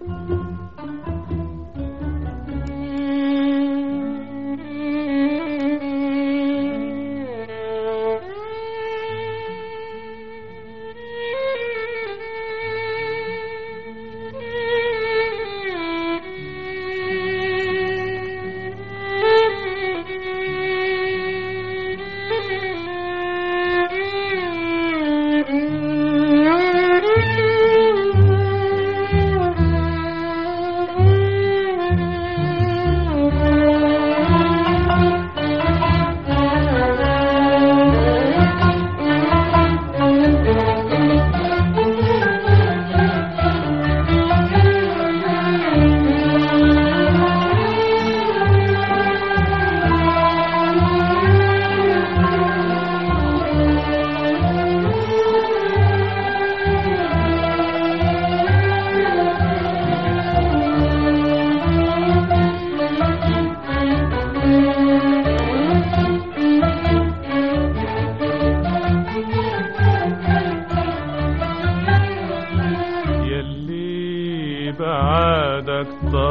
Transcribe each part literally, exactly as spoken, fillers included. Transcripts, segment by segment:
بعدك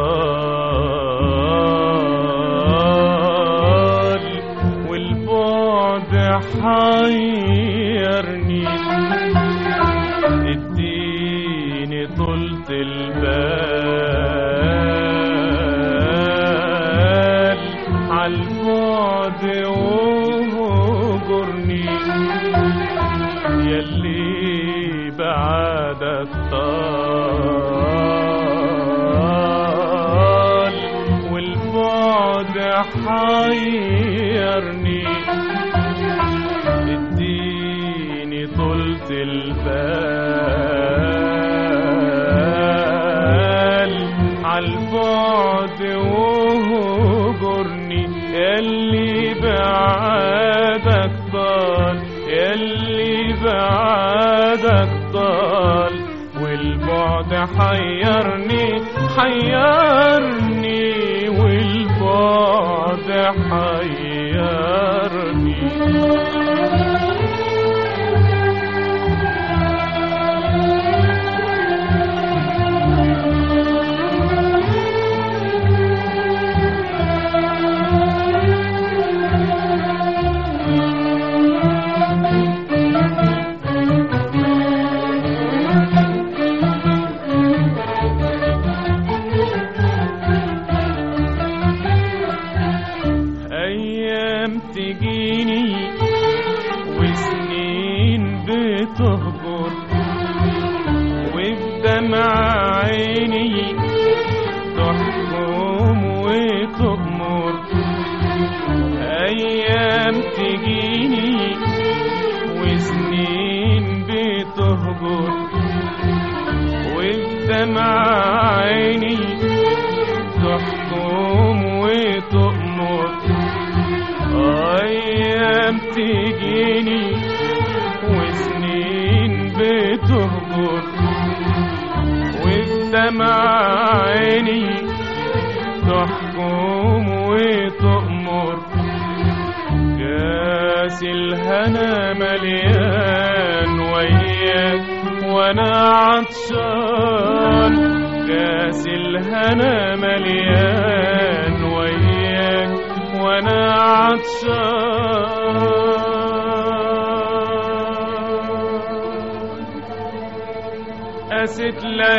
طال والبعد حيرني، اديني طولة البال عالبعد وهجرني، يلي بعدك طال والبعد حيرني، اديني طولة البال عالبعد وهجرني، يلي بعدك طال يلي بعدك طال والبعد حيرني حيرني والبعد حيرني. تجيني وسنين بتهجر وبدمع عيني تحكم وتأمر، أيام تجيني وسنين بتهجر وبدمع عيني تحكم وتأمر، أيام تجيني وسنين بتهجر وبدمع عيني تحكم وتأمر، كاس الهنا مليان وياك وانا عطشان، كاس الهنا مليان وياك وانا عطشان، قست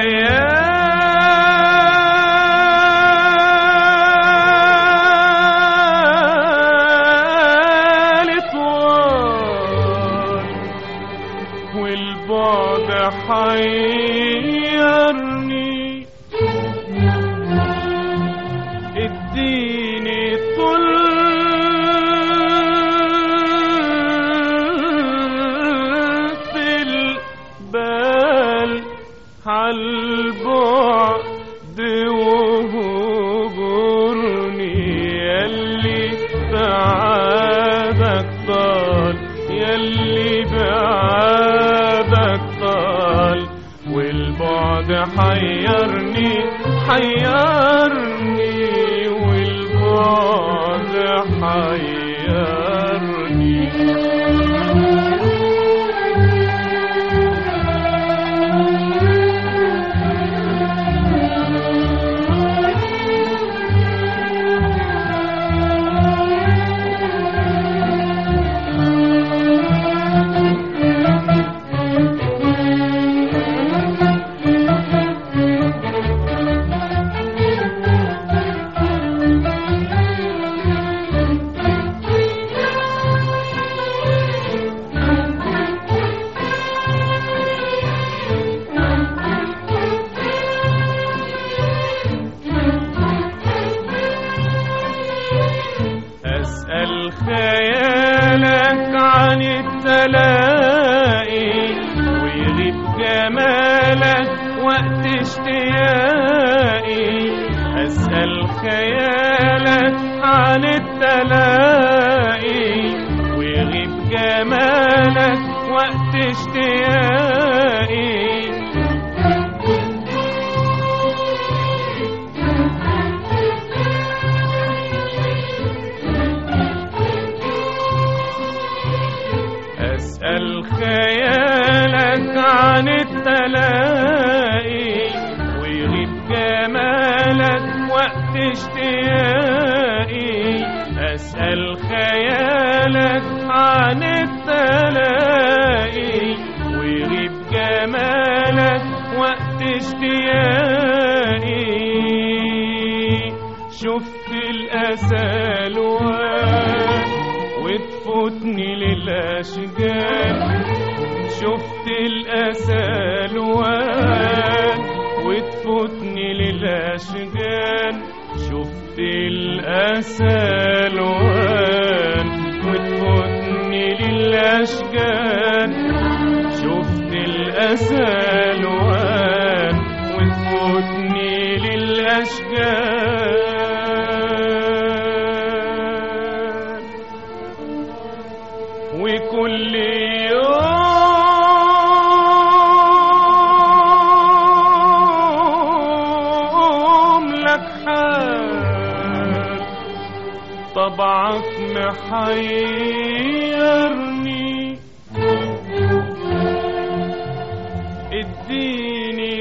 ليالي طوال والبعد حيرني، اديني طولة البال عالبعد وهجرني، يلي بعدك طال يلي بعدك طال والبعد حيرني حيرني والبعد حيرني. جمالك وقت اشتياقي، أسأل خيالك عن التلاقي، ويغيب جمالك وقت اشتياقي. أسأل خيالك عن التلاقي، ويغيب جمالك وقت اشتياقي، أسأل خيالك عن التلاقي، ويغيب جمالك وقت اشتياقي. شفت الأسى لوان وتفوتني للأشجار، شفت الأسى لوان وتفوتني للأشجار، شفت الأسى لوان وتفوتني للأشجار، شفت الأسى لوان وتفوتني للأشجار. وكل يوم لك حال، طبعك محيرني، اديني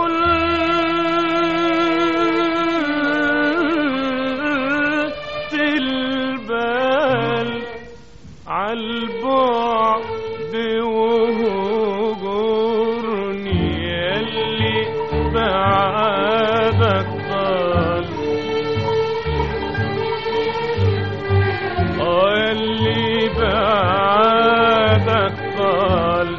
طولت البال عالبعد وهجرني، ياللي بعدك طال، اه ياللي بعدك طال،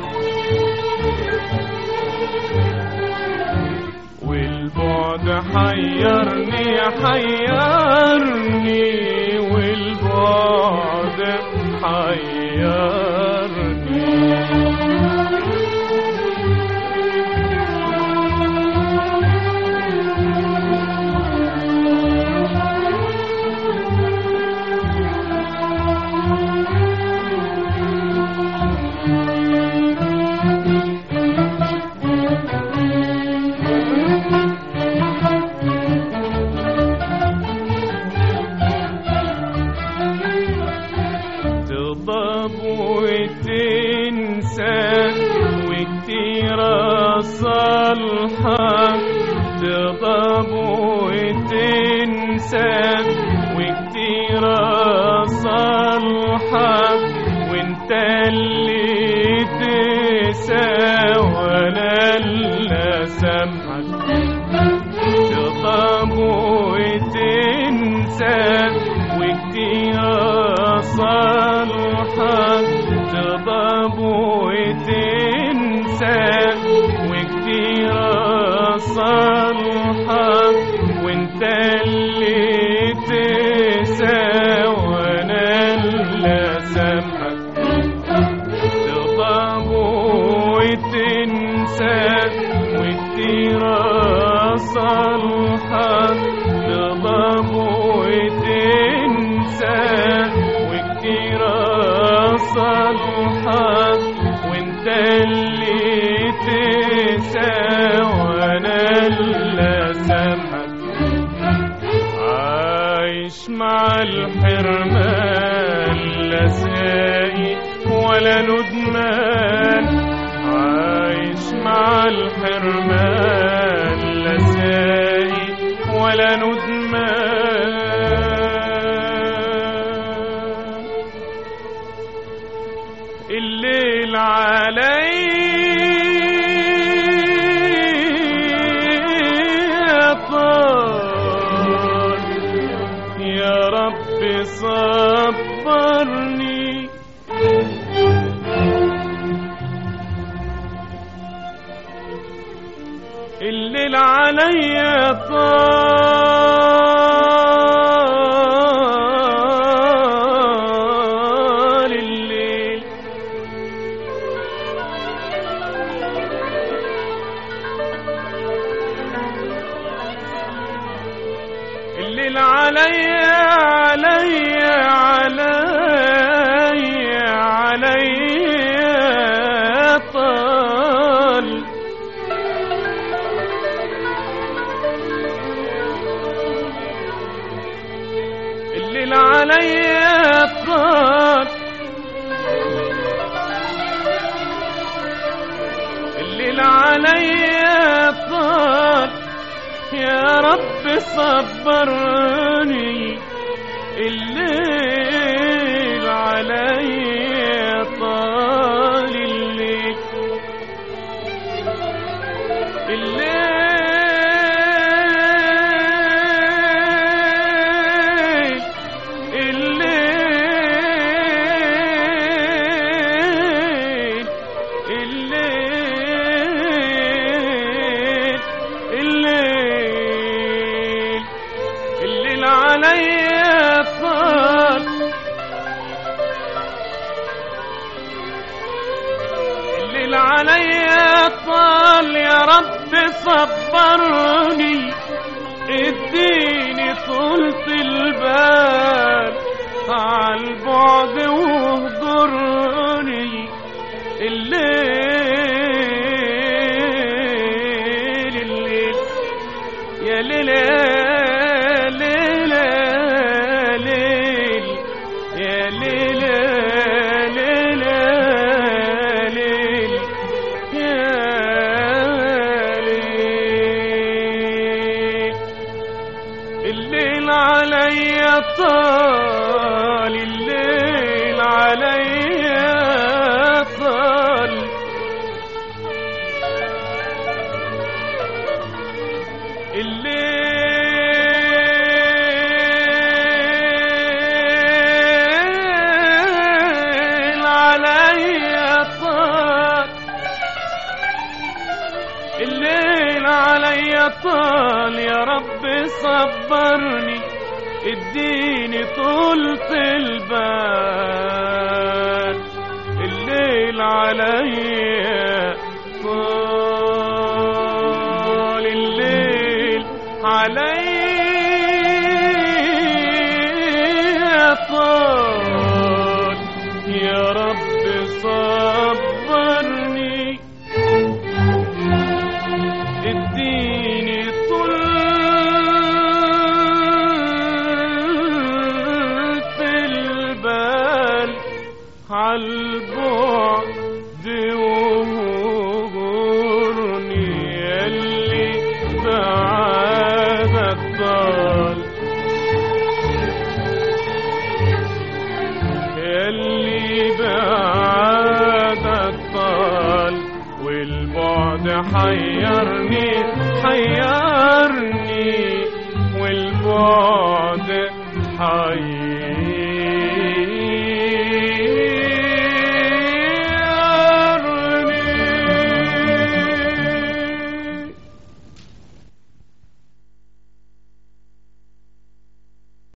والبعد حيرني حيرني، والبعد حيرني. تغضب وتنسى وكتير صالحك، تغضب وتنسى وكتير صالحك، وانت اللي تساوى وانا اللي سامحك. تغضب وتنسى وكتير صالحك، تغضب وتنسى وكتير صالحك، وانت اللي تساوى وانا اللي سامحك. تغضب وتنسى وكتير صالحك، تغضب وتنسى وكتير صالحك، وانت اللي تساوى وانا اللي سامحك. عايش مع الحرمان لا ساقي ولا ندمان، عايش مع الحرمان لا ساقي ولا ندمان. الليل عليا طال، يا رب صبرني، الليل عليا طال، الليل الليل عليا عليا عليا عليا طال، الليل عليا طال، الليل عليا طال، يا رب صبرني، الليل عليا طال، الليل الليل الليل الليل الليل عليا طال، الليل عليا طال، يا رب صبرني، اديني طولة البال عالبعد واهجرني، الليل الليل يا ليل ليل ليل يا ليل ليل ليل يا ليل، الليل عليا طال، الليل عليا طال، الليل عليا طال، الليل عليا طال، يا رب صبرني، اديني طولة البال، الليل عليا طال، الليل عليا طال، يا رب صبرني، اديني طولة البال عالبعد وهجرني، ياللي بعدك طال، ياللي بعدك طال، والبعد حيرني حيرني، والبعد حيرني.